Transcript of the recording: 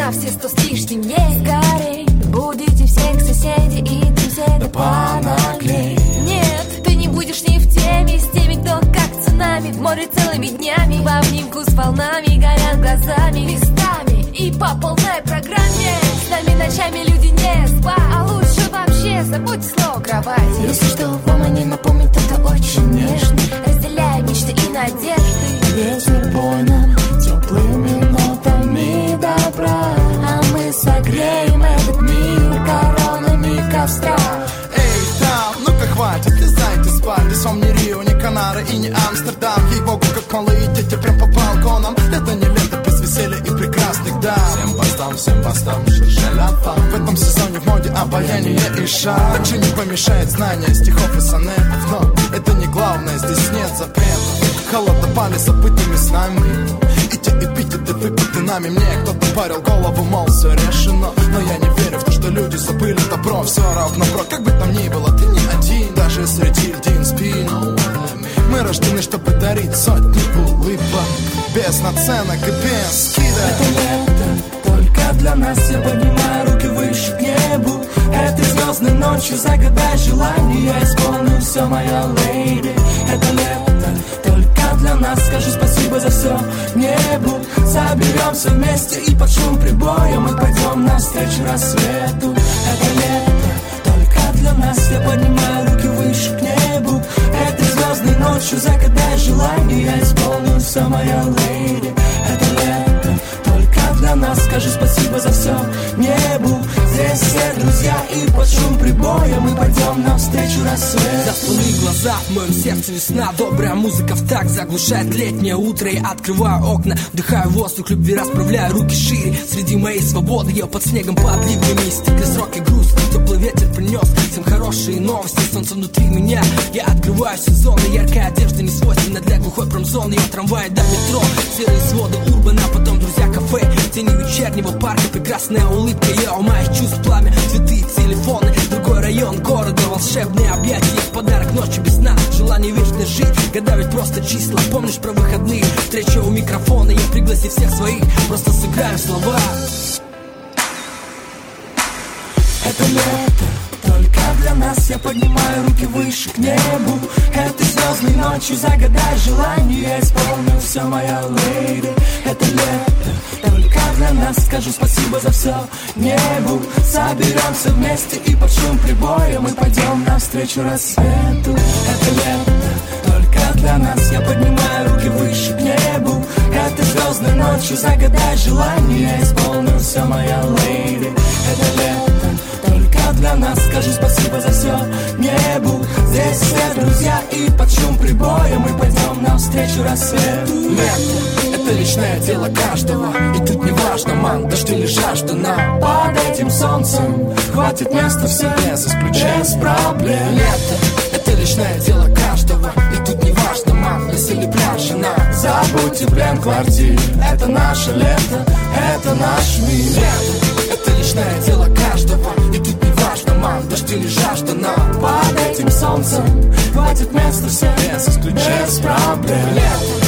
на все 100 с лишним есть. Скорей будете всех соседей и друзей, да понаглей. Нет, ты не будешь ни в теме с теми, кто как цунами в море целыми днями, в обнимку с волнами, горят глазами местами и по полной программе. С нами ночами люди не спят, а лучше вообще забудь слово кровать. Если что, вам они напомнят, это очень нежно. Разделяя мечты и надежды, весь мир пой нам теплыми нотами добра, а мы согреем этот мир коронами костра. Эй, там, ну-ка хватит, лезайте спать. Здесь вам не Рио, не Канары и не Амстердам. Ей-богу, как малые дети прям по балконам. Это не лето без веселья и прекрасных дам. Всем бастам, шершеляпа. В этом сезоне в моде обаяние и шаг. Ничего не помешает знание стихов и сонетов, но это не главное, здесь нет запретов. Холодопали забытыми с нами, и те эпитеты выпиты нами. Мне кто-то парил голову, мол, все решено. Но я не верю в то, что люди забыли добро. Все равно, бро, как бы там ни было, ты не один. Даже среди льдин спину. Мы рождены, чтобы дарить сотни улыбок, без наценок и без скидок. Это лето только для нас, я поднимаю руки выше к небу. Этой звездной ночью загадай желание, я исполню все, моя леди. Это лето только для нас, скажу спасибо за все небу. Соберемся вместе и под шум прибоя мы пойдем навстречу рассвету. Это лето только для нас, я поднимаю руки выше к небу. Этой звездной ночью загадай желание, я исполню все, моя леди. Это лето только для нас, скажу спасибо за все небу. Здесь все друзья и под шум прибоя мы пойдем навстречу рассвету. Заспаны глаза, в моем сердце весна. Добрая музыка в такт заглушает летнее утро. Я открываю окна, вдыхаю воздух любви, расправляю руки шире. Среди моей свободы я под снегом под ливнями. Стекли сроки грустно, теплый ветер принес всем хорошие новости, солнце внутри меня. Я открываю сезоны, яркая одежда не свойственна для глухой промзоны. Я в трамвае до метро, серые своды урбана, потом друзья кафе, тени вечернего парка, прекрасная улыбка. Я у моих чувств пламя, цветы и телефоны. Другой район города, волшебные объятия, подарок ночи без сна, желание вечно жить. Года ведь просто числа, помнишь про выходные? Встреча у микрофона, я пригласи всех своих, просто сыграем слова. Это лето только для нас, я поднимаю руки выше к небу. Этой звездной ночью загадай желание, я исполню все, моя леди. Это лето только для нас, скажу спасибо за все небу. Соберемся вместе и под шум прибоя мы пойдем навстречу рассвету. Это лето только для нас, я поднимаю руки выше к небу. Этой звездной ночью загадай желание, я исполню все, моя леди. Это лето только для нас, скажу спасибо за все небу. Здесь все друзья и под шум прибоя мы пойдем навстречу рассвету. Лето — это личное дело каждого, и тут не важно, ман, дождь или жажда. Нам под этим солнцем хватит места в себе, без проблем. Лето — это личное дело каждого, и тут не важно, ман, лес или пляж. Забудьте плен квартир, это наше лето, это наш мир. Лето — это личное дело каждого, и тут не важно, ман, дождь или жажда. Нам под этим солнцем хватит места в себе, без проблем. Лето